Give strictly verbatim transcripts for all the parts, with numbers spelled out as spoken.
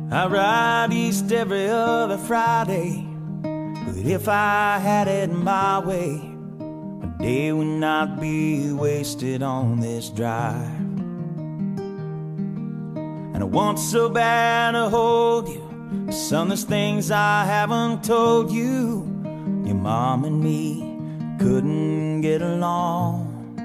I ride east every other Friday, but if I had it my way, my day would not be wasted on this drive. And I want so bad to hold you, but son, there's things I haven't told you. Your mom and me couldn't get along,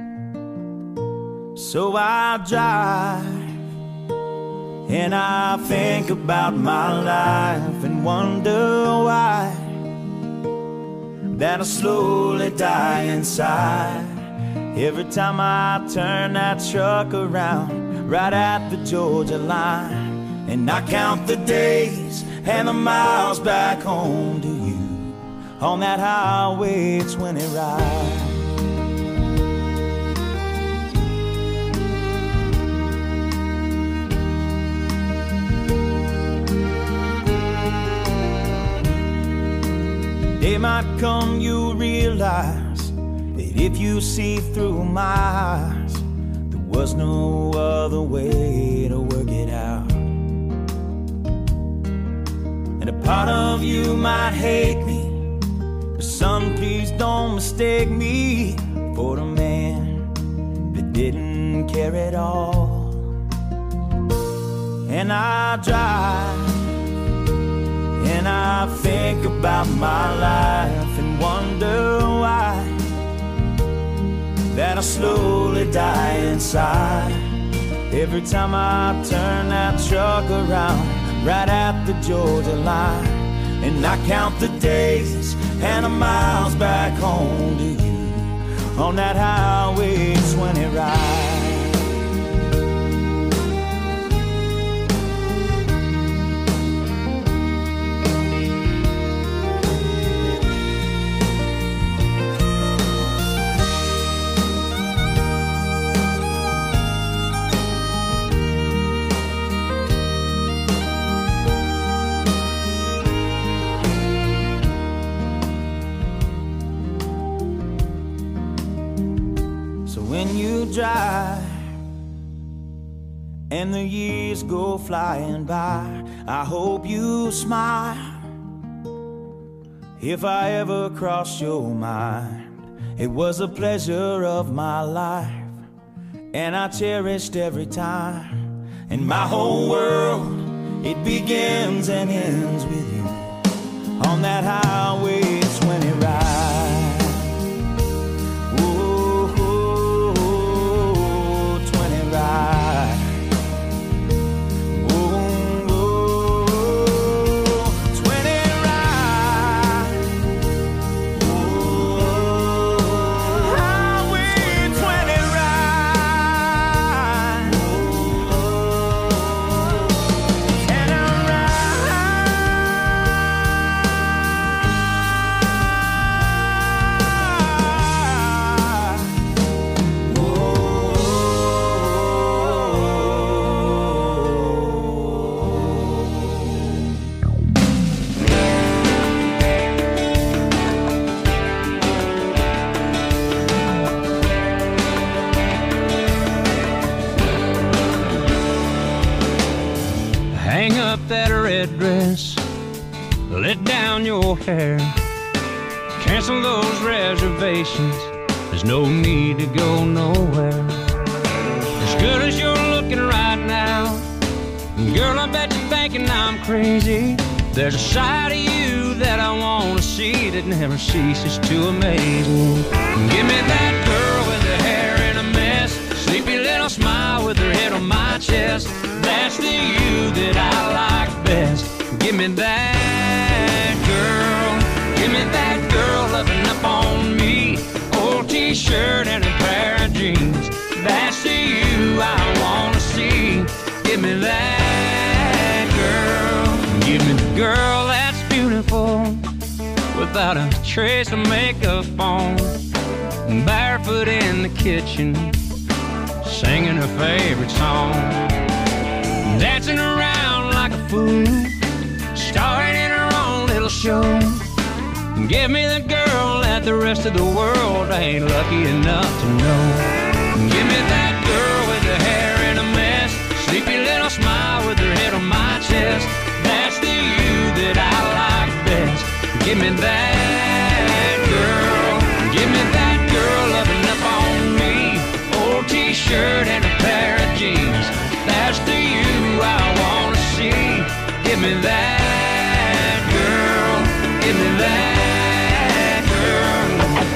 so I drive and I think about my life and wonder why that I slowly die inside every time I turn that truck around right at the Georgia line. And I count the days and the miles back home to you on that highway twenty ride. Day might come, you realize that if you see through my eyes, there was no other way to work it out. And a part of you might hate me, but son, please don't mistake me for the man that didn't care at all. And I drive and I think about my life and wonder why that I slowly die inside every time I turn that truck around right at the Georgia line. And I count the days and the miles back home to you on that highway twenty ride. When you drive and the years go flying by, I hope you smile if I ever cross your mind. It was a pleasure of my life, and I cherished every time. And my whole world, it begins and ends with you on that highway twenty ride. Hang up that red dress, let down your hair, cancel those reservations, there's no need to go nowhere. As good as you're looking right now, girl, I bet you're thinking I'm crazy. There's a side of you that I want to see that never ceases to amaze me. Give me that girl with her hair in a mess, sleepy little smile with her head on my chest. That's the you that I like best. Give me that girl, give me that girl loving up on me. Old t-shirt and a pair of jeans. That's the you I wanna see. Give me that girl, give me the girl that's beautiful, without a trace of makeup on, barefoot in the kitchen, singing her favorite song, dancing around like a fool, starring in her own little show. Give me the girl that the rest of the world ain't lucky enough to know. Give me that girl with her hair in a mess, sleepy little smile with her head on my chest. Give me that girl, give me that girl loving up on me. Old t-shirt and a pair of jeans. That's the you I wanna see. Give me that girl, give me that girl.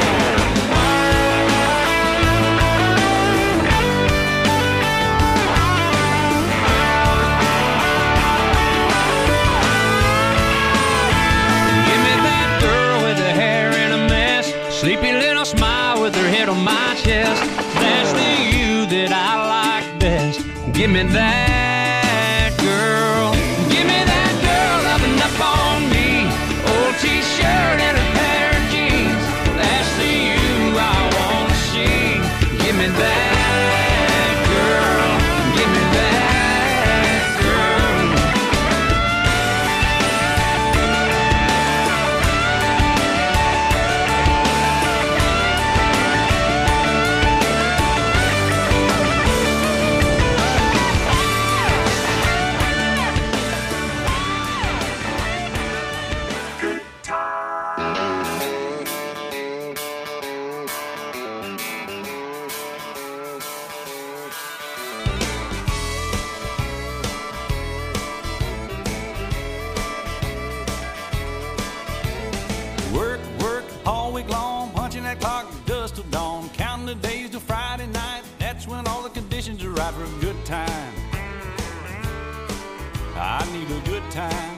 Give me that girl with her hair in a mess, sleepy little smile with her head on my chest. That's the you that I like best. Give me that girl, give me that girl loving up on me. Old t-shirt and a pair of jeans. That's the you I wanna see. Give me that girl, give me that girl. Work, work all week long, punching that clock dust till dawn, counting the days till Friday night. That's when all the conditions are right for a good time. I need a good time.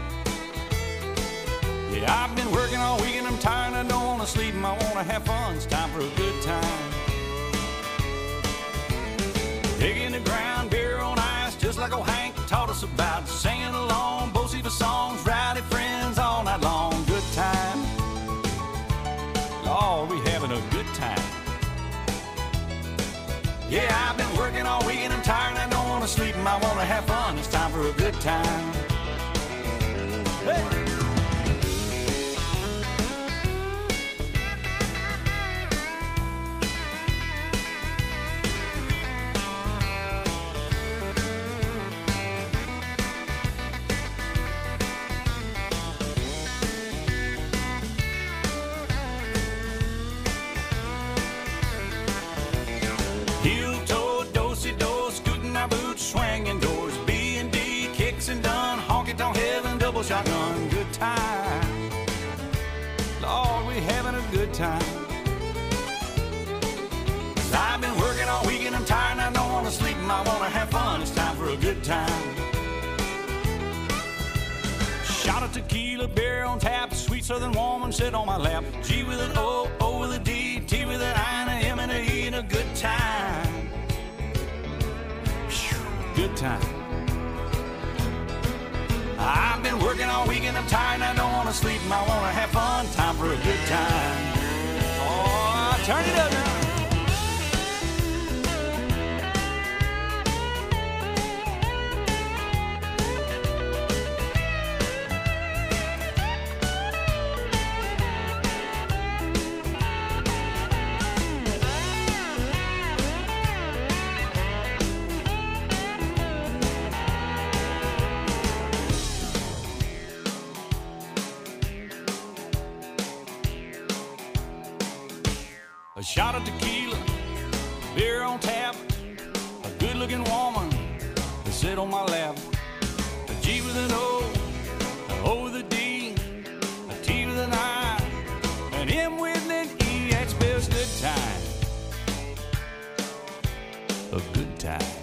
Yeah, I've been working all week and I'm tired. I don't want to sleep and I want to have fun. It's time for a good time. Digging the ground, beer on ice, just like old Hank taught us about. Singing along, both the songs, rowdy friends all night long. Good time. Lord, we having a good time. Yeah, I've been working all week and I'm tired and I don't want to sleep and I want to have fun. It's time for a good time. Hey! Heel-toe, do-si-do, scooting our boots, swinging doors, B and D, kicks and done, honky-tonk heaven, double shotgun, good time. Lord, we having a good time. 'Cause I've been working all week and I'm tired and I don't want to sleep and I want to have fun. It's time for a good time. Shot of tequila, beer on tap, sweet southern woman sit on my lap. G with an O, O with a D, T with an I and a M and a E, and a good time. Whew, good time. I've been working all week and I'm tired and I don't want to sleep and I want to have fun. Time for a good time. Oh, turn it up now. A shot of tequila, beer on tap, a good-looking woman to sit on my lap. A G with an O, an O with a D, a T with an I, an M with an E. That spells good time. A good time.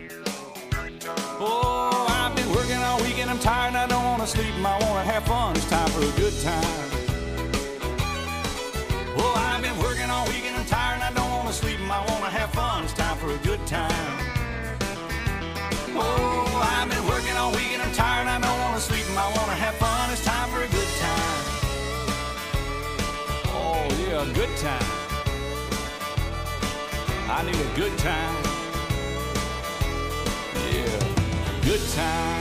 Oh, I've been working all week and I'm tired and I don't want to sleep and I want to have fun. It's time for a good time. Oh, I've been working all week and I'm tired and I don't want to sleep and I want to have fun. It's time for a good time. Oh, I've been working all week and I'm tired and I don't want to sleep and I want to have fun. It's time for a good time. Oh, yeah, a good time. I need a good time. Yeah, good time.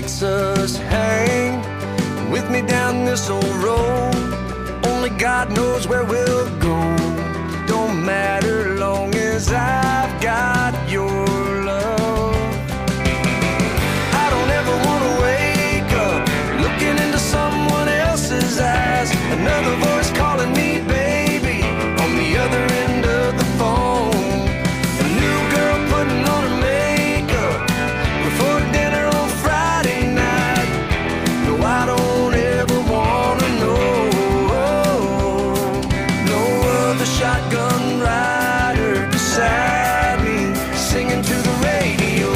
makes us hang. With me down this old road, only God knows where we'll go. Don't matter long as I've got your love. I don't ever want to wake up looking into someone else's eyes. Another voice calling me baby on the other end of the phone. A new girl putting on her makeup before dinner on Friday night. No, I don't ever want to know. No other shotgun rider beside me singing to the radio.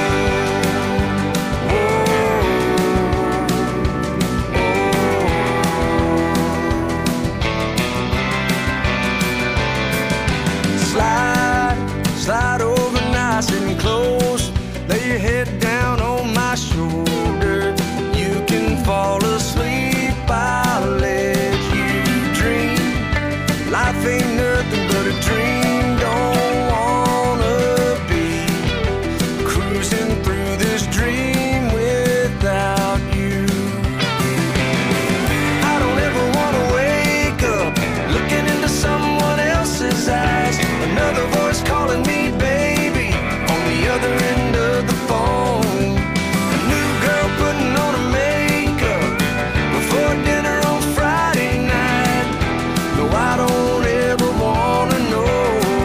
Slide over nice and close. Lay your head down on my shoulder. You can fall asleep, I'll let you dream. Life ain't nothing but a dream. Don't wanna be cruising through this dream without you. I don't ever wanna wake up looking into someone else's eyes. Another voice calling me baby on the other end of the phone. A new girl putting on her makeup before dinner on Friday night. No, I don't ever wanna know.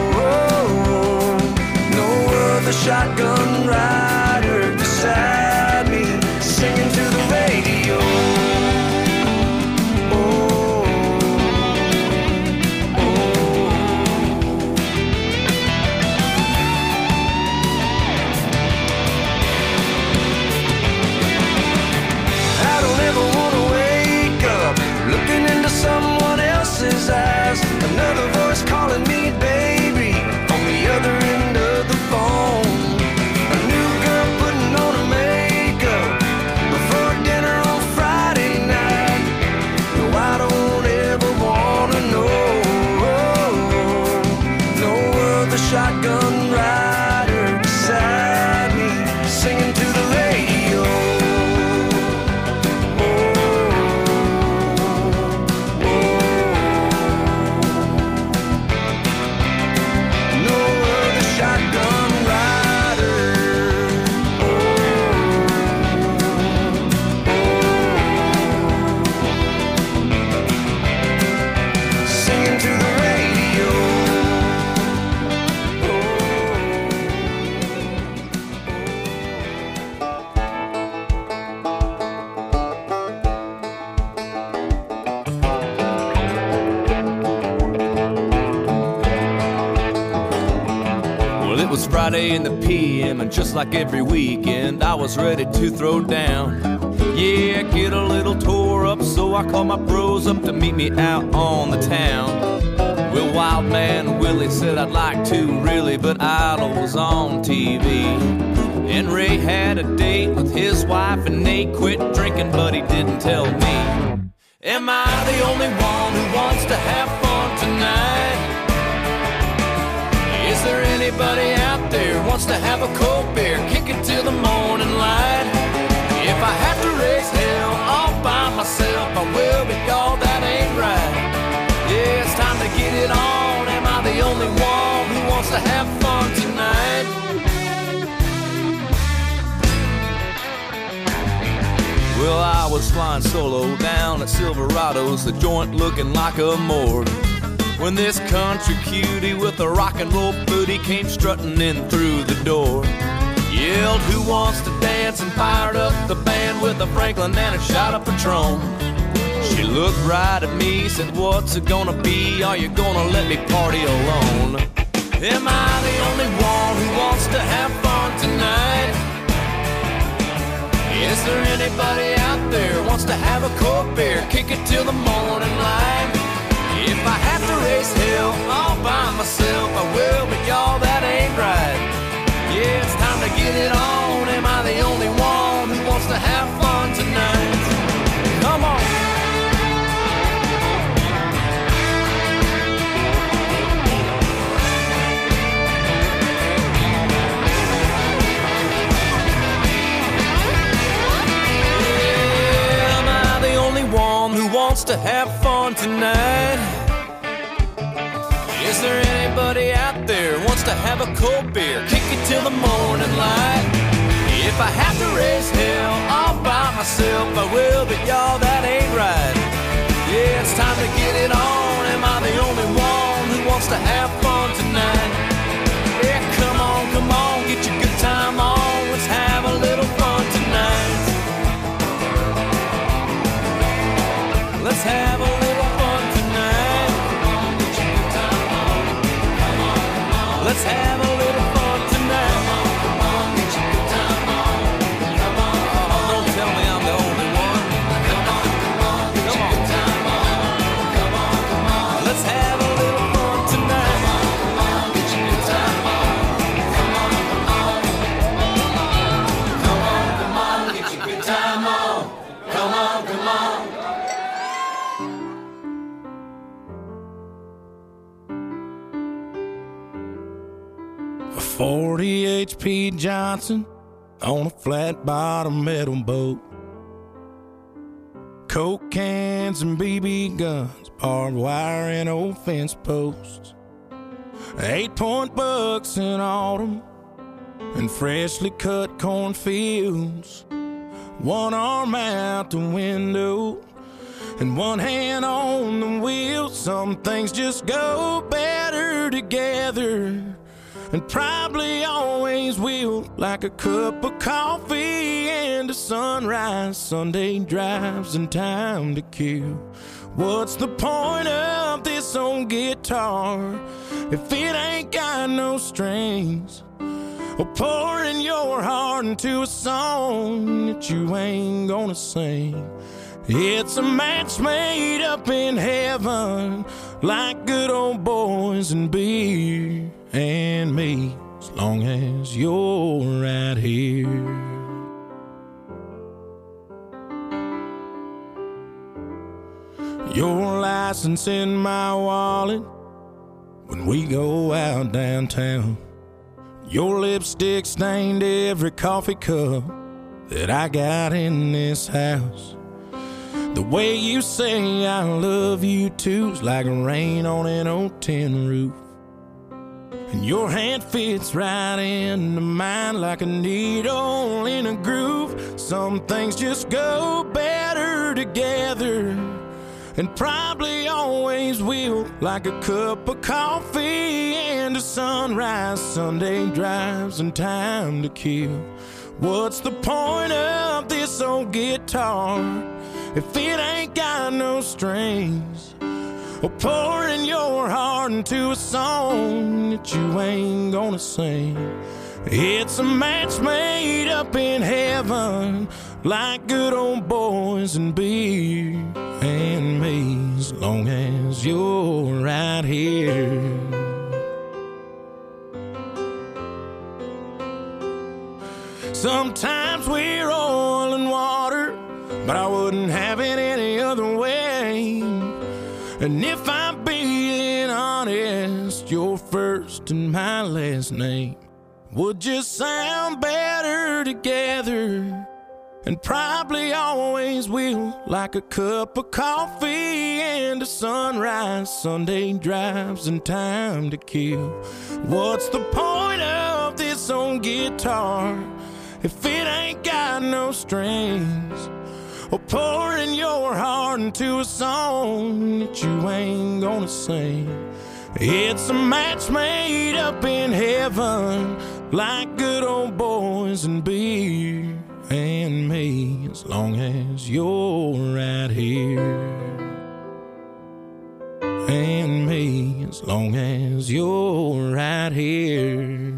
No other shotgun rider beside me singing to the radio. Someone else's eyes. Another voice calling me baby on the other end of the phone. A new girl putting on her makeup before dinner on Friday night. No, I don't ever wanna know. No other shotgun rider beside me singing to the radio. Friday in the P M, and just like every weekend, I was ready to throw down. Yeah, get a little tore up, so I called my bros up to meet me out on the town. Well, Wild Man Willie said I'd like to really, but Idol was on T V. And Ray had a date with his wife, and Nate quit drinking, but he didn't tell me. Am I the only one who wants to have fun tonight? Is there anybody out there wants to have a cold beer, kick it till the morning light? If I have to raise hell all by myself, I will, but y'all, that ain't right. Yeah, it's time to get it on. Am I the only one who wants to have fun tonight? Well, I was flying solo down at Silverado's, the joint looking like a morgue, when this country cutie with a rock and roll booty came strutting in through the door. Yelled, who wants to dance, and fired up the band with a Franklin and a shot of Patron. She looked right at me, said, what's it gonna be? Are you gonna let me party alone? Am I the only one who wants to have fun tonight? Is there anybody out there wants to have a cold beer, kick it till the morning light? If I have to raise hell all by myself, I will, but y'all, that ain't right. Yeah, it's time to get it on. Am I the only one who wants to have fun tonight? Come on. to have fun tonight? Is there anybody out there wants to have a cold beer, kick it till the morning light? If I have to raise hell all by myself, I will, but y'all, that ain't right. Yeah, it's time to get it on. Am I the only one who wants to have fun tonight? Yeah, come on, come on, get your good time on. Let's have a little fun tonight. Let's have a little fun tonight. Come on, get your good time on. Come on, come on. Let's have a little fun tonight. Come on, come on, get your good time on. Come on, come on. Don't tell me I'm the only one. Come on, come on, get your good time on. Come on, come on. Let's have a little fun tonight. Come on, come on, get your good time on. Come on, come on. Come on, come on, get your good time on. Come on, come on. forty H P Johnson on a flat bottom metal boat. Coke cans and B B guns, barbed wire and old fence posts. Eight point bucks in autumn and freshly cut cornfields. One arm out the window and one hand on the wheel. Some things just go better together, and probably always will, like a cup of coffee and a sunrise, Sunday drives and time to kill. What's the point of this old guitar if it ain't got no strings? Or pouring your heart into a song that you ain't gonna sing. It's a match made up in heaven, like good old boys and beer and me, as long as you're right here. Your license in my wallet when we go out downtown. Your lipstick stained every coffee cup that I got in this house. The way you say I love you too's like rain on an old tin roof. And your hand fits right into mine like a needle in a groove. Some things just go better together, and probably always will, like a cup of coffee and a sunrise, Sunday drives and time to kill. What's the point of this old guitar if it ain't got no strings? Or pouring your heart into a song that you ain't gonna sing. It's a match made up in heaven, like good old boys and beer and me, as long as you're right here. Sometimes we're oil and water, but I wouldn't have it any other way. And if I'm being honest, your first and my last name would just sound better together, and probably always will, like a cup of coffee and a sunrise, Sunday drives and time to kill. What's the point of this old guitar if it ain't got no strings? Or pouring your heart into a song that you ain't gonna sing. It's a match made up in heaven, like good old boys and beer and me, as long as you're right here. And me, as long as you're right here.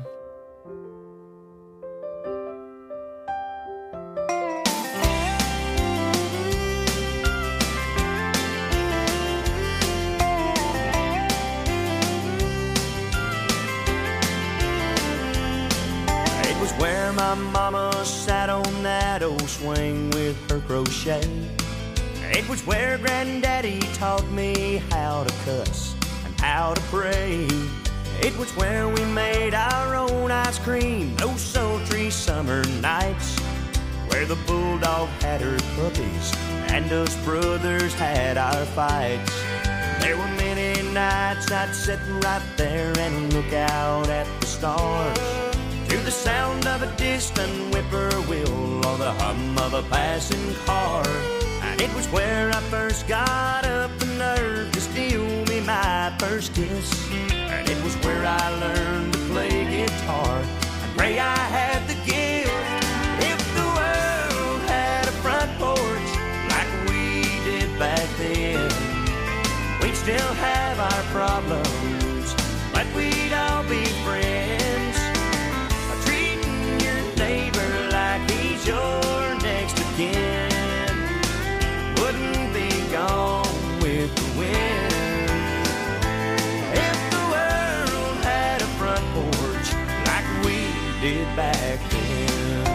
Where my mama sat on that old swing with her crochet. It was where Granddaddy taught me how to cuss and how to pray. It was where we made our own ice cream those sultry summer nights, where the bulldog had her puppies and us brothers had our fights. There were many nights I'd sit right there and look out at the stars, to the sound of a distant whippoorwill or the hum of a passing car. And it was where I first got up the nerve to steal me my first kiss. And it was where I learned to play guitar and pray I had the gift. If the world had a front porch like we did back then, we'd still have our problems, but we'd all be friends. Treating your neighbor like he's your next of kin wouldn't be gone with the wind. If the world had a front porch like we did back then.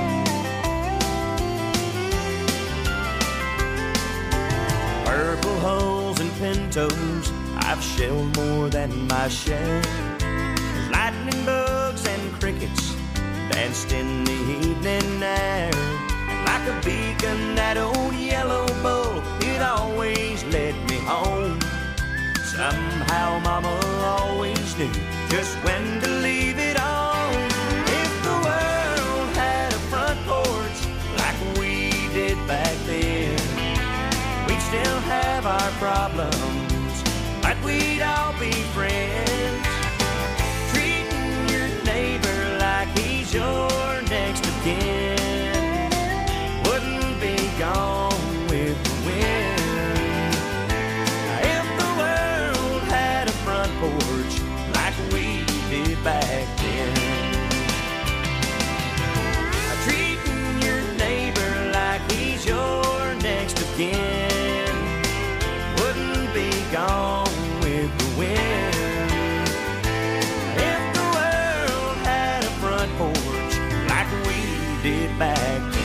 Purple hulls and pintos, I've shelled more than my share. Lightning bugs and crickets danced in the evening air. And like a beacon, that old yellow bull, it always led me home. Somehow mama always knew just when to leave it on. If the world had a front porch like we did back then, we'd still have our problems, but we'd all be friends. Treating your neighbor like he's your next of kin wouldn't be gone with the wind. If the world had a front porch like we did back then, treating your neighbor like he's your next of kin wouldn't be gone with the wind. If the world had a front porch like we did back then.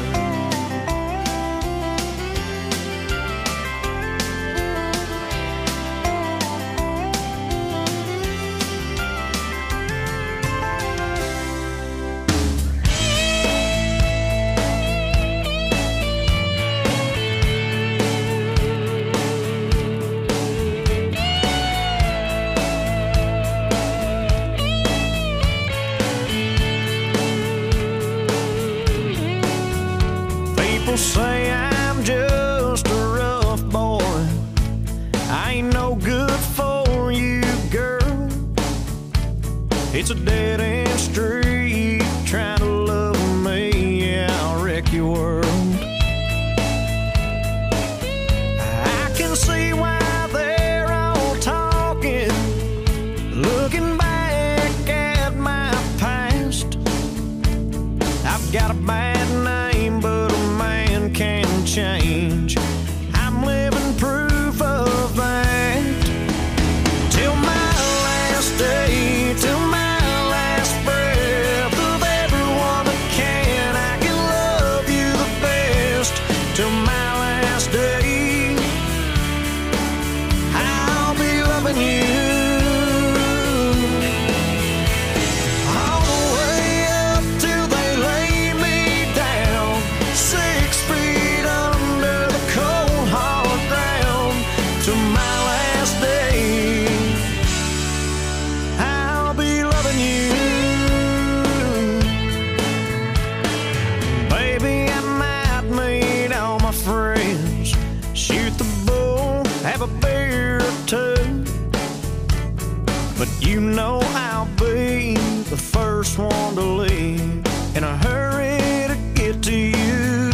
People say I'm just a rough boy, I ain't no good for you, girl. It's a dead-end street trying to love me, yeah, I'll wreck your world. I can see why they're all talking, looking back at my past. I've got a bad name, but can change. I'm living proof of that. Till my last day, till my last breath, of everyone that can, I can love you the best. Till my last day, I'll be loving you. All the way up till they lay me down, six feet under the cold hard ground. To my last day, I'll be loving you. Baby, I might meet all my friends, shoot the bull, have a beer or two, but you know I'll be the first one to leave in a hurry to get to you.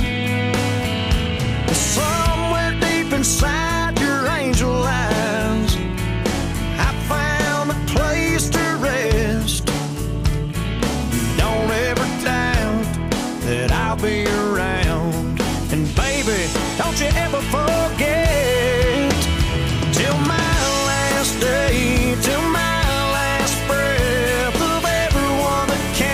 Somewhere deep inside your angel eyes, I found a place to rest. Don't ever doubt that I'll be around. And baby, don't you ever forget, till my last day, till my last breath, of everyone that can,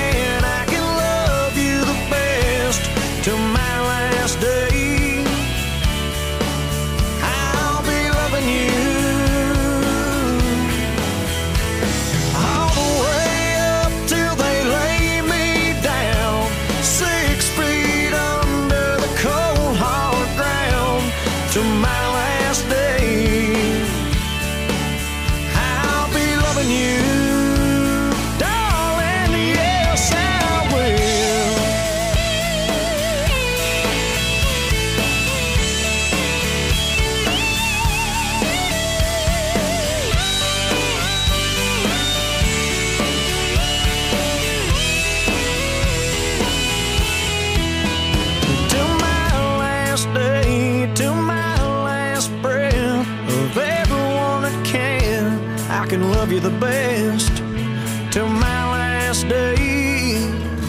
love you the best till my last day.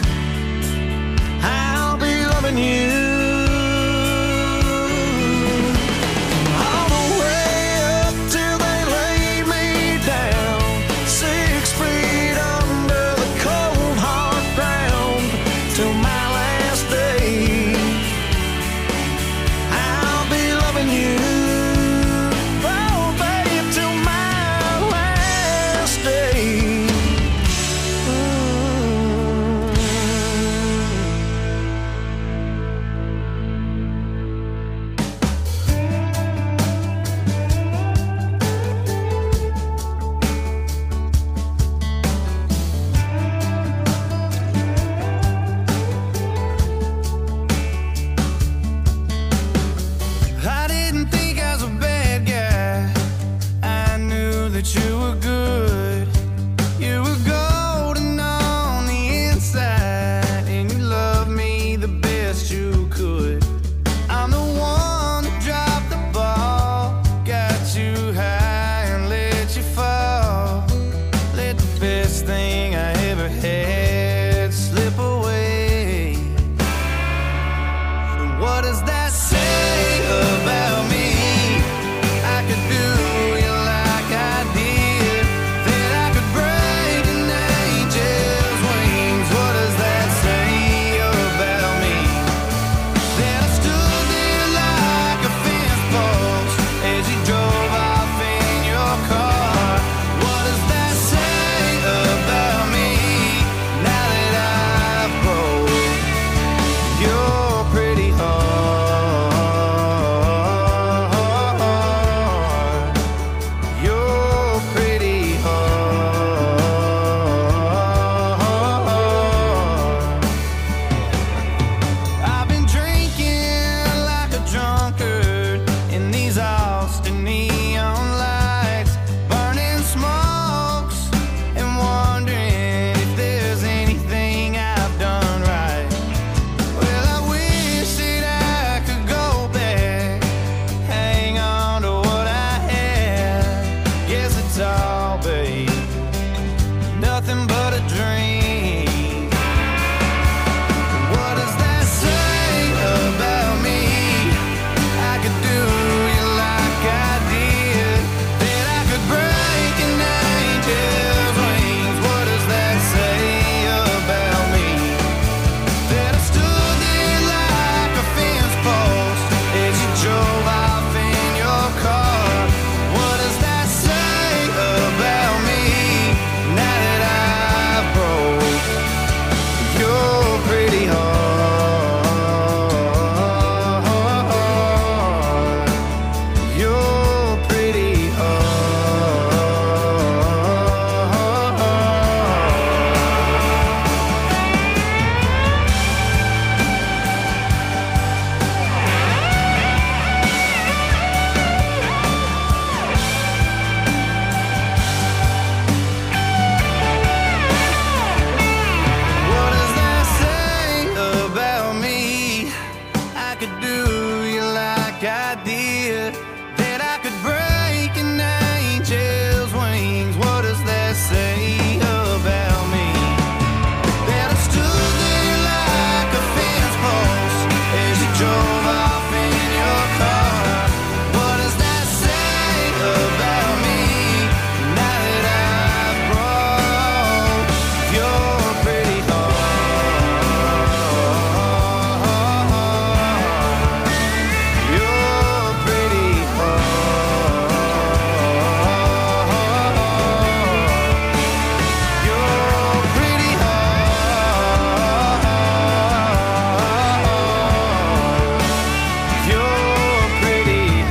I'll be loving you all the way up till they lay me down, six feet under the cold hard ground till my last day. I'll be loving you, oh babe, till my last day. I didn't think I was a bad guy. I knew that you were good. You were golden on the inside, and you loved me the best you could. I'm the one that dropped the ball, got you high and let you fall. Let the best thing I ever had slip away. What does that say about me? I could do you like I did, that I could break an angel's wings. What does that say about me? That I stood there like a fence post as you drove off in your car. What does that say about me now that I've broke your pretty heart? Your pretty heart. I've been drinking like a drunkard in these Austin neon lights, burning smokes and wondering if there's anything I've done right. Well, I wish that I could go back, hang on to what I had. Guess it's all, babe, nothing but a dream. What does that say about me? I could do you like I did, that I could break an angel's wings. What does that say about me? That I stood there like a fence post as you drove off in your car. What does that say about me now that I've broke your pretty heart? Your pretty heart. What does that say about me? I could do you like I did, that I could break an angel's wings. What does that say about me? That I stood there like a fence post as you drove off in your car. What does that say about me now that I've broke your pretty heart? Your pretty heart. Your pretty heart. Your pretty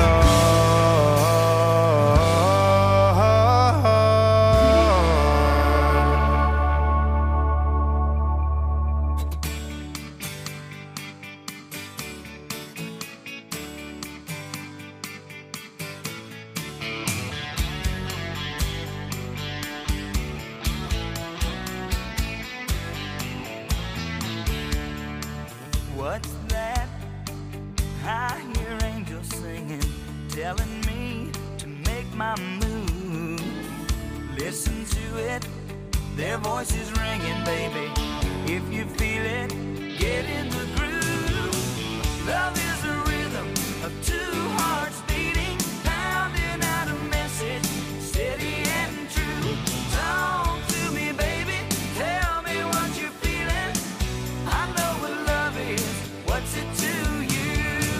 What's that? I hear angels singing, telling me to make my move. listen to it. Their voices ringing, baby. If you feel it, get in the groove. Love is a rhythm of two hearts beating, pounding out a message, steady and true. Talk to me, baby. Tell me what you're feeling. I know what love is. What's it to you?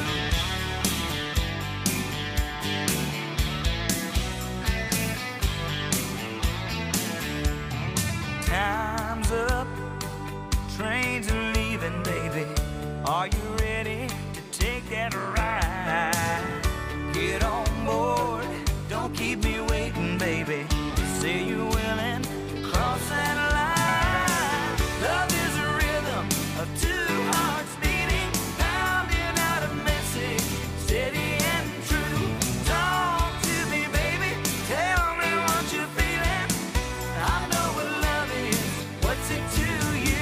Time's up, trains are leaving, baby. Are you ready to take that ride? Get on board, don't keep me waiting, baby. Say you're willing to cross that line. Love is a rhythm of two hearts beating, pounding out a message, steady and true. Talk to me, baby, tell me what you're feeling. I know what love is, what's it to you?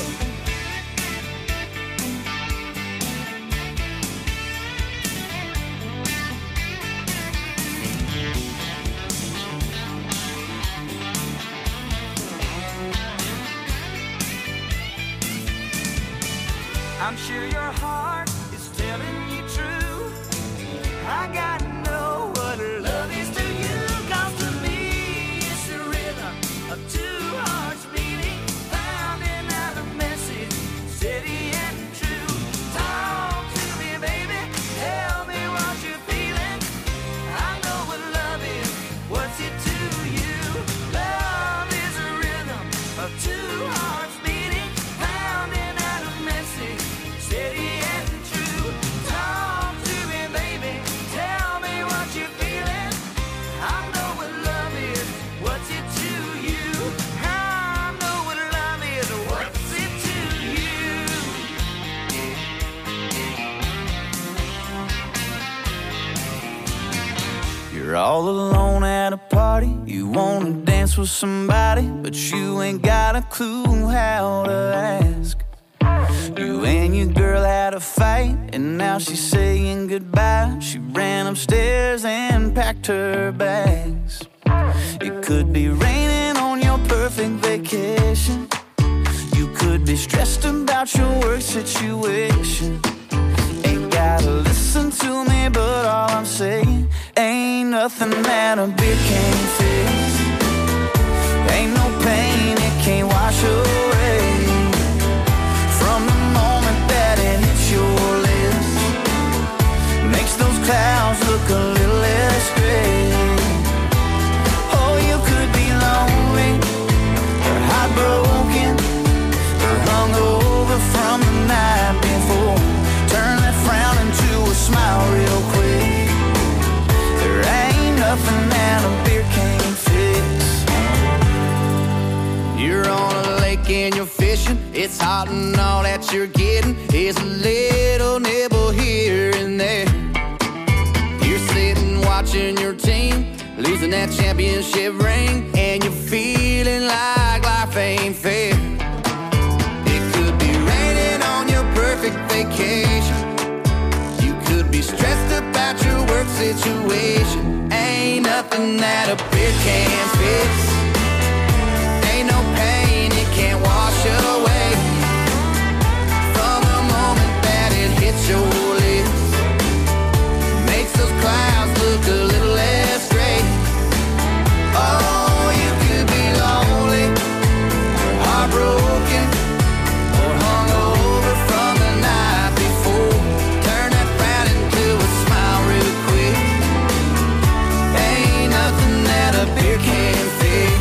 I'm sure your heart is telling you true. I gotta know what love is to you. 'Cause to me it's the rhythm of two hearts beating, pounding out a message, steady and true. Talk to me, baby, tell me what you're feeling. I know what love is, what's it to you? Love is a rhythm of two hearts beating, pounding out a message, steady and true. Talk to me, baby, tell me what you're feeling. I know what love is, what's it to you? I know what love is, what's it to you? You're all alone at a party, you wanna dance with somebody, but you ain't got a clue how to ask. You and your girl had a fight, and now she's saying goodbye. She ran upstairs and packed her bags. It could be raining on your perfect vacation. You could be stressed about your work situation. Ain't gotta listen to me, but all I'm saying, ain't nothing that a beer can't fix. Ain't no pain it can't wash away. From the moment that it hits your lips, makes those clouds look a little less gray. Oh, you could be lonely, or heartbroken, or hungover from the night before. Turn that frown into a smile real quick. There ain't nothing that a beer can't fix. You're on a lake and you're fishing. It's hot and all that you're getting is a little nibble here and there. You're sitting watching your team losing that championship ring, and you're feeling like life ain't fair. It could be raining on your perfect vacation. You could be stressed about your work situation. Ain't nothing that a beer can't fix. Ain't no pain it can't wash away. From the moment that it hits your lips, makes those clouds look a little less gray. Oh, you could be lonely, or heartbroken, or hungover from the night before. Turn that frown into a smile real quick. Ain't nothing that a beer can't fix.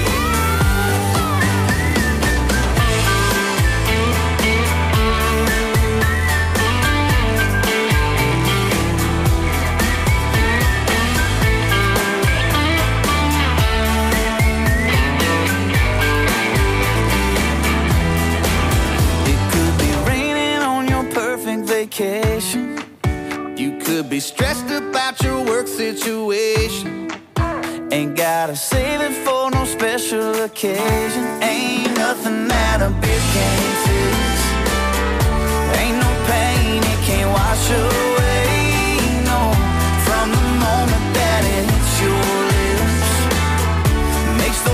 Vacation. You could be stressed about your work situation. Ain't gotta save it for no special occasion. Ain't nothing that a beer can't fix. Ain't no pain it can't wash away. No, from the moment that it hits your lips, makes the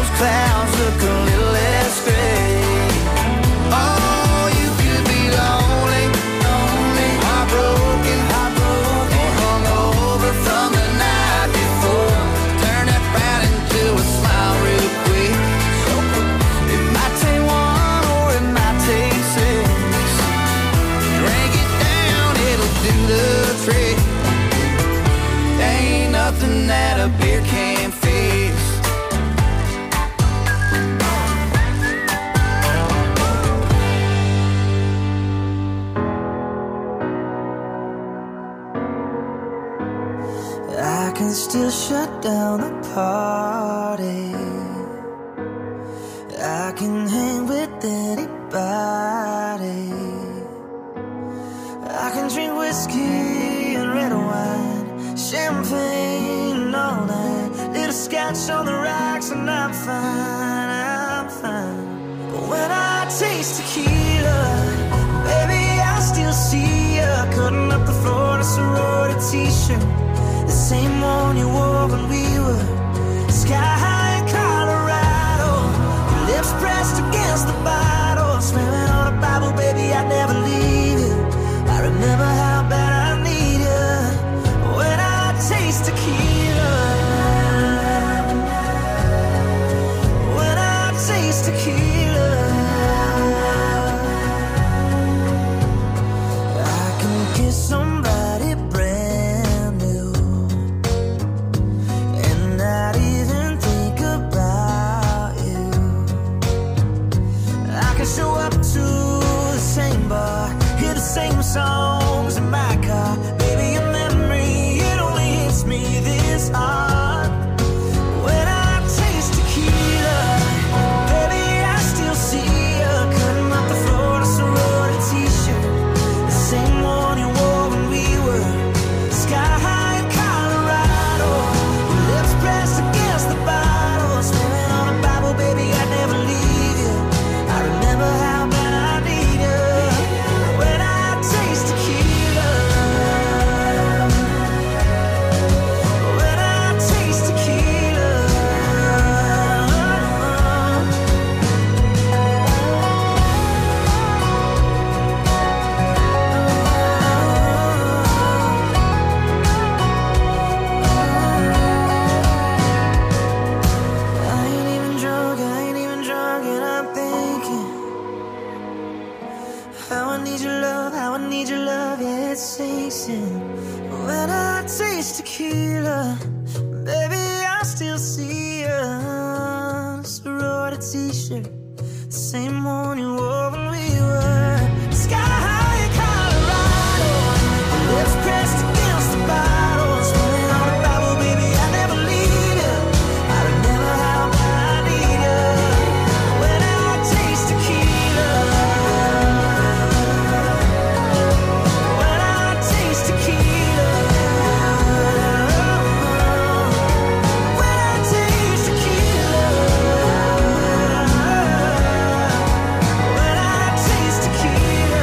still shut down the party. I can hang with anybody. I can drink whiskey and red wine, champagne all night, little scotch on the rocks, and I'm fine, I'm fine. But when I taste tequila, baby, I still see you cutting up the floor in a sorority t-shirt, the same one you wore when we were sky high in Colorado. Your lips pressed against the bottle, swearing on a Bible, baby, I'd never leave you. I remember how bad I need you when I taste tequila. When I taste tequila, I can kiss somebody brand new and not even think about you. I can show up to the same bar, hear the same songs in my car. Baby, your memory, it only hits me this hard. When I taste tequila, baby, I still see you cutting up the floor in a sorority t-shirt, the same one you wore when we were sky high in Colorado. Your lips pressed against the bottle, swearing on a Bible, baby, I'd never leave you. I remember how bad I need you when I taste tequila. When I taste tequila. I ain't even drunk, I ain't even drunk, and I'm thinking how I need your love, how I need your love, yeah, it sinks in. When I taste tequila, baby, I still see you. Sorority t-shirt, the same one you wore when we were sky high in Colorado. Your lips pressed against the bottle, swearing on a Bible, baby, I'd never leave you. I remember how bad I need you when I taste tequila. When I taste tequila. When I taste tequila. When I taste tequila.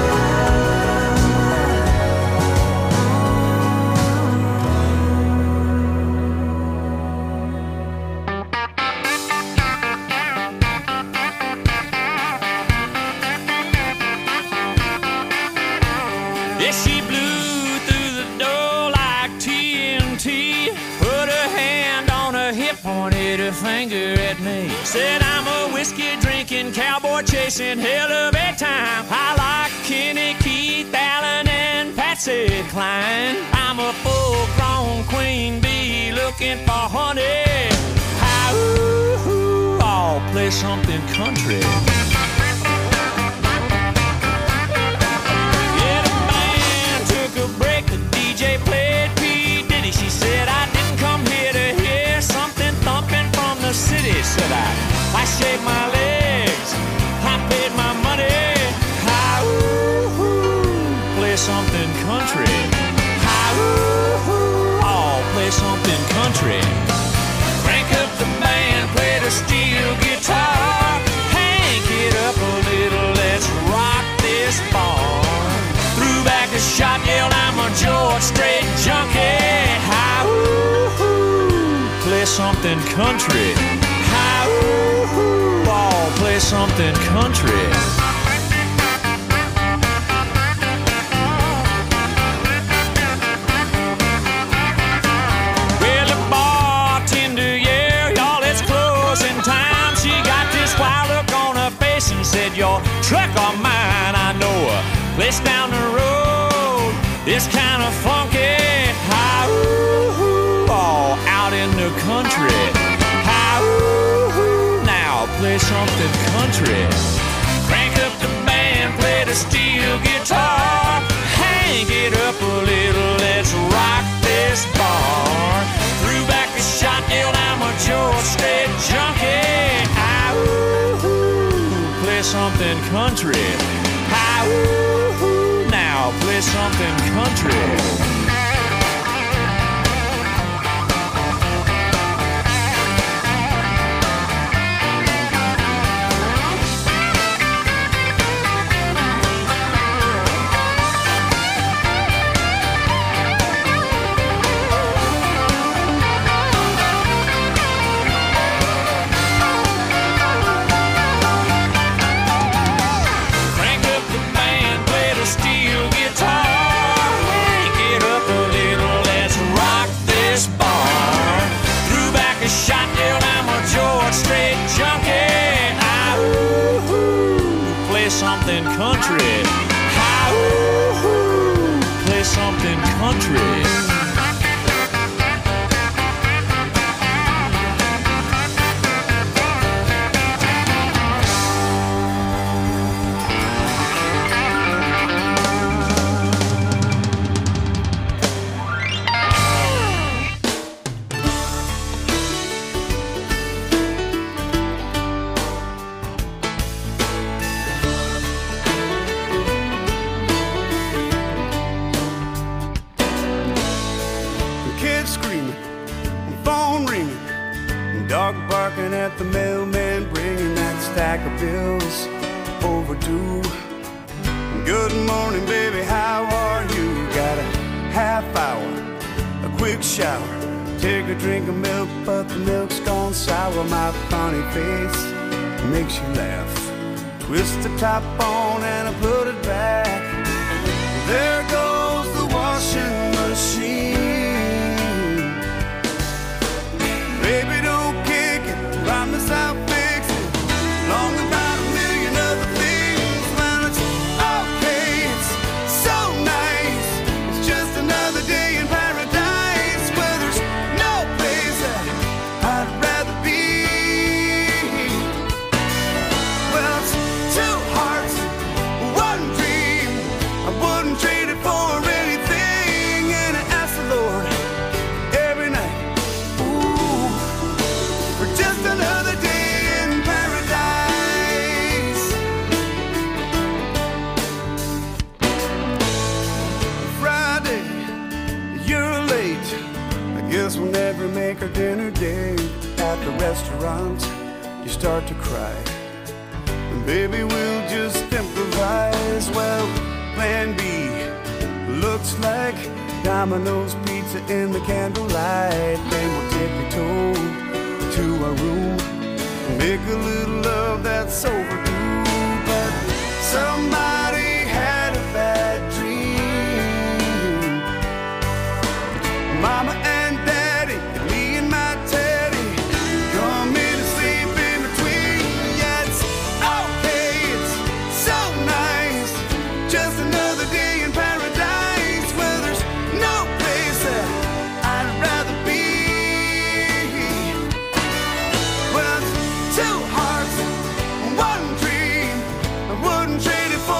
Yeah, she blew through the door like T N T. Put her hand on her hip, pointed her finger at me. Said I'm a whiskey drinking, cowboy chasing hell of a time. I like Kenny, Keith, Allen, and Patsy Cline. I'm a full-grown queen bee looking for honey. How, ooh, ooh, I'll play something country. Yeah, the band took a break, the D J played P. Diddy. She said I didn't come here to hear something thumping from the city. Said I, I shaved my legs, I paid my money. How, ooh, ooh, play something country. How, ooh, ooh, I'll play something country. Crank up the band, play the steel guitar. Hank it up a little, let's rock this barn. Threw back a shot, yelled I'm a George Strait junkie. How, ooh, ooh, play something country. How, ooh, ooh, I'll play something country. Well, the bartender, yeah, y'all, it's closing time. She got this wild look on her face and said, your truck or mine, I know a place down the road. It's kind of funky. How, ooh, ooh, all out in the country. How, ooh, ooh, now play something country. Crank up the band, play the steel guitar. Hang it up a little, let's rock this bar. country. Hi, woo, now play something country. Something country. Hi, woo-hoo, play something country. Dog barking at the mailman, bringing that stack of bills overdue. Good morning, baby, how are you? Got a half hour, a quick shower, take a drink of milk, but the milk's gone sour. My funny face makes you laugh. Twist the top on and I put it back. There goes the washing machine. Baby, don't kick it, promise I'll fix it. Long about a million other things. Well, it's okay, it's so nice. It's just another day in paradise where there's no place that I'd rather be. Well, it's two hearts, one dream. I wouldn't trade it for anything. And I ask the Lord every night, just another day in paradise. Friday, you're late. I guess we'll never make our dinner date. At the restaurant, you start to cry. And baby, we'll just improvise. Well, plan B looks like Domino's pizza in the candlelight. Then we'll tippy-toe to our room, make a little love that's overdue. But somebody had a bad dream. Mama and Daddy, me and my Teddy, come in and sleep in between. Yeah, it's okay, it's so nice. Just another day in paradise where there's no place that I'd rather be. Two hearts, one dream. I wouldn't trade it for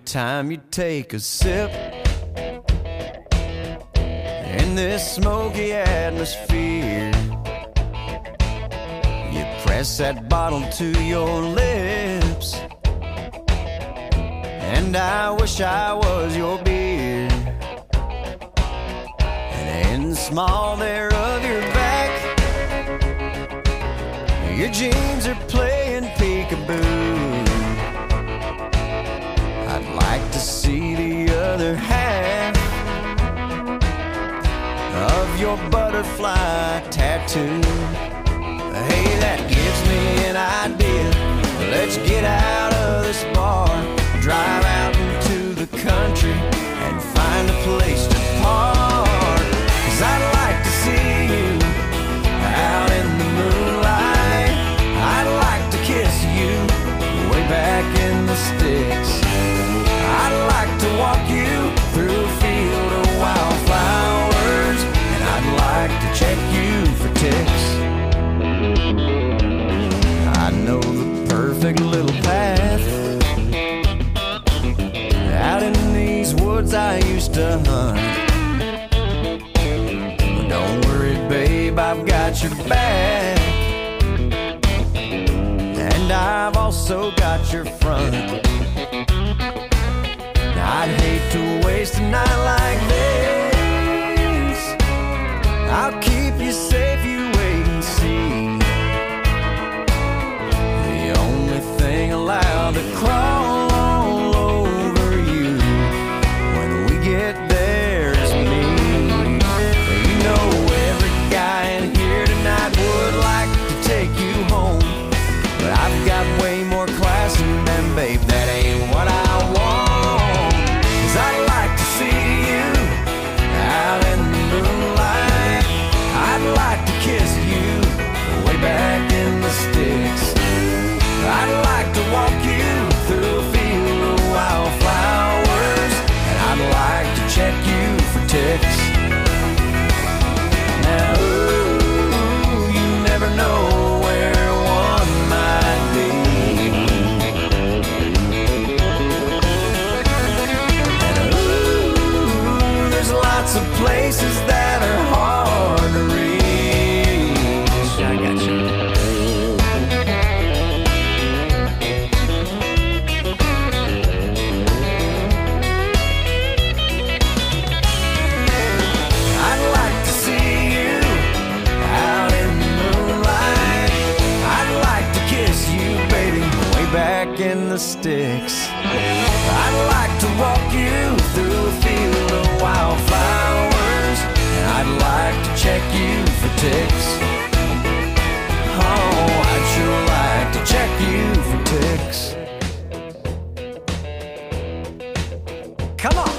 time you take a sip in this smoky atmosphere, you press that bottle to your lips, and I wish I was your beer. And in the small there of your back, your jeans are playing peekaboo. I'd like to see the other half of your butterfly tattoo. Hey, that gives me an idea. Let's get out of this bar, drive out into the country, and find a place to park. 'Cause I'd like to see you out in the moonlight. I'd like to kiss you way back in the sticks. I'd like to walk you through a field of wildflowers, and I'd like to check you for ticks. I know the perfect little path out in these woods I used to hunt. But don't worry, babe, I've got your back, and I've also got your front. I'd hate to waste a night like this. I'll keep you safe, you wait and see. The only thing allowed to crawl all over you when we get there is me. You know every guy in here tonight would like to take you home, but I've got way more class than them, babe, that ain't what I want. I'd like to see you out in the moonlight. I'd like to kiss you way back in the sticks. I'd like to walk you through a field of wildflowers, and I'd like to check you for ticks. Now, ooh, you never know where one might be. Lots of places that are hard to reach. I got you. I'd like to see you out in the moonlight. I'd like to kiss you, baby, way back in the sticks. I'd like to walk you through a field of wildflowers, and I'd like to check you for ticks. Oh, I'd sure like to check you for ticks. Come on!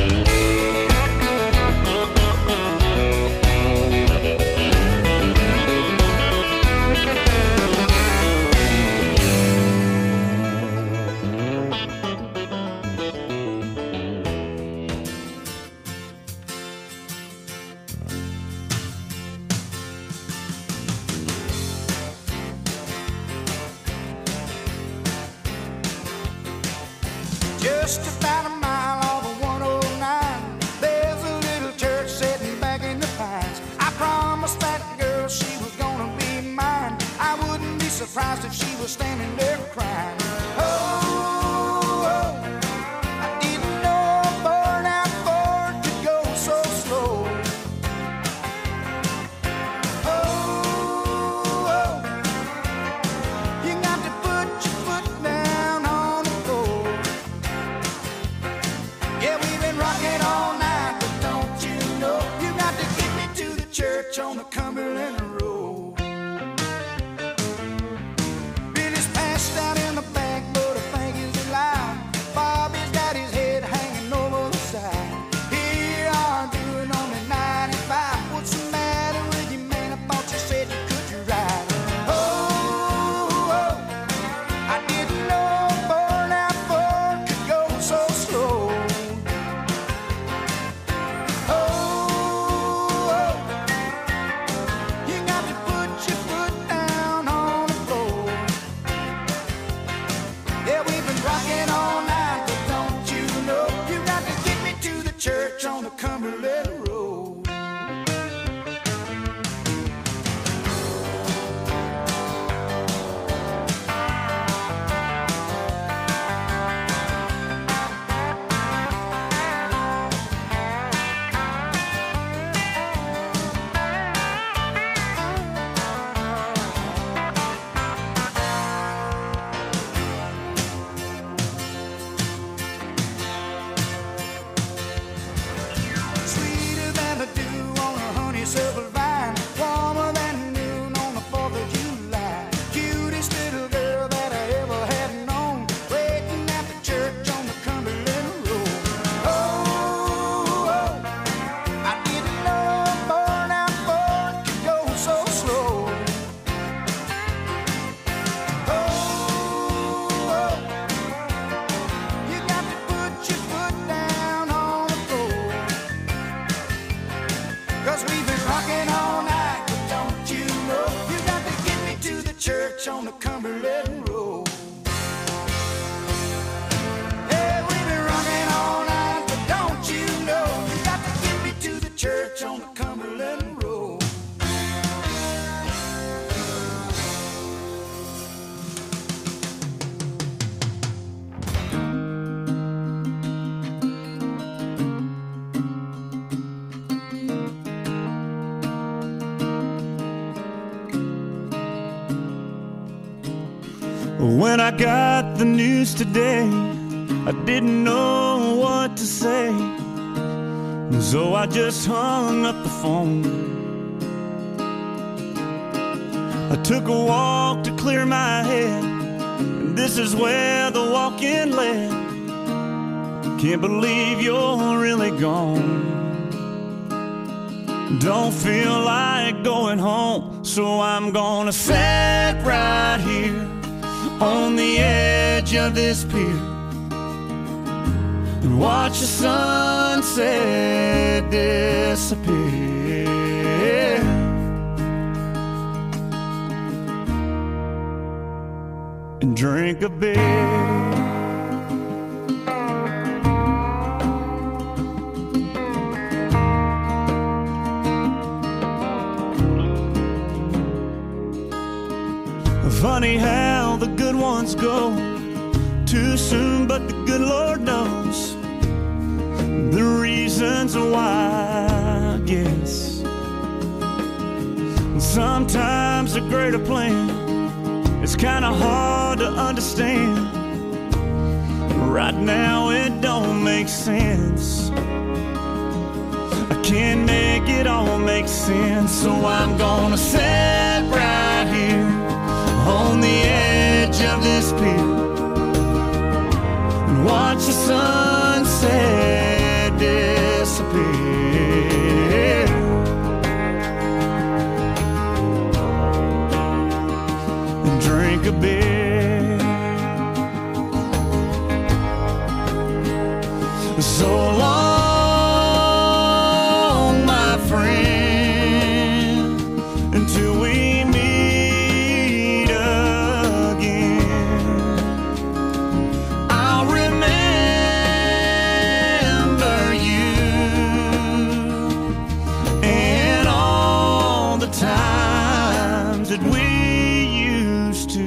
Just about a mile off of one oh nine, there's a little church sitting back in the pines. I promised that girl she was gonna be mine. I wouldn't be surprised if she was standing there crying. Oh, oh, I didn't know a burnout Ford could go so slow. Oh, oh, you got to put your foot down on the floor. Yeah, we've been rocking all night, but don't you know, you got to get me to the church on the Cumberland Road. Billy's passed out in the back, but I think he's alive. Bobby's got his head hanging over the side. Here you are doing only ninety-five. What's the matter with you, man? I thought you said you could ride. Oh, oh, I didn't know a burnout Ford could go so slow. Oh, oh, Cumberland Road. On the Cumberland Road. Yeah, we've been rocking all night, but don't you know you got to get me to the church on the Cumberland Road. When I got the news today, I didn't know what to say, so I just hung up the phone. I took a walk to clear my head, and this is where the walk-in led. Can't believe you're really gone. Don't feel like going home, so I'm gonna sit right here on the edge of this pier and watch the sunset disappear. And drink a beer. Funny how the good ones go too soon, but the good Lord knows the reasons why, I guess. Sometimes a greater plan is kind of hard to understand. Right now it don't make sense. I can't make it all make sense, so I'm gonna sit right here on the edge of this pier and watch the sunset disappear. And drink a beer. So long, my friend, until we that we used to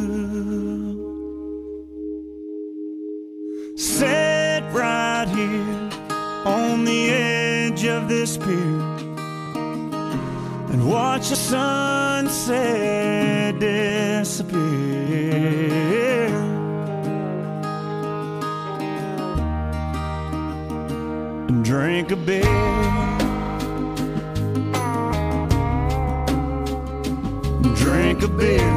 sit right here on the edge of this pier and watch the sunset disappear. And drink a beer. Drink a beer.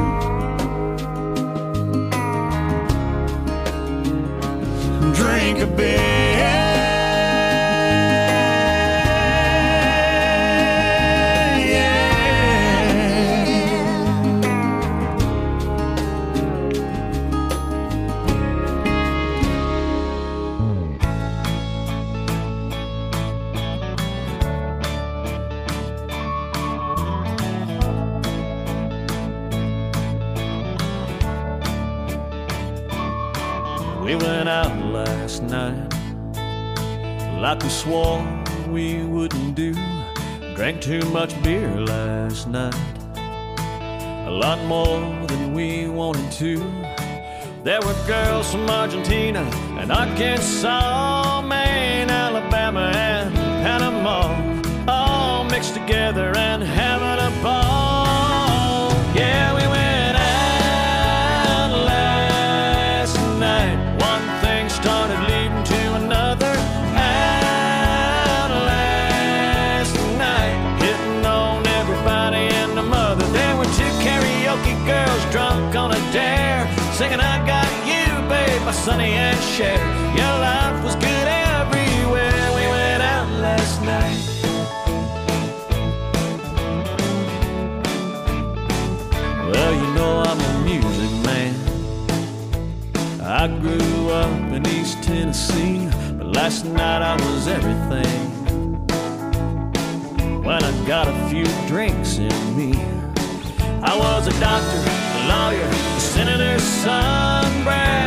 Drink a beer. We went out last night like we swore we wouldn't do. Drank too much beer last night, a lot more than we wanted to. There were girls from Argentina and Arkansas, Maine, Alabama, and Panama, all mixed together and having a ball. Yeah, we went out last night. One thing started leading to another. Out last night, hitting on everybody and the mother. There were two karaoke girls drunk on a dare, singing I Got You, babe, by Sonny and Cher. Your life was good everywhere. We went out last night. Well, you know I'm a music man. I grew up in East Tennessee, but last night I was everything. When I got a few drinks in me, I was a doctor, a lawyer, a senator's son, Brad.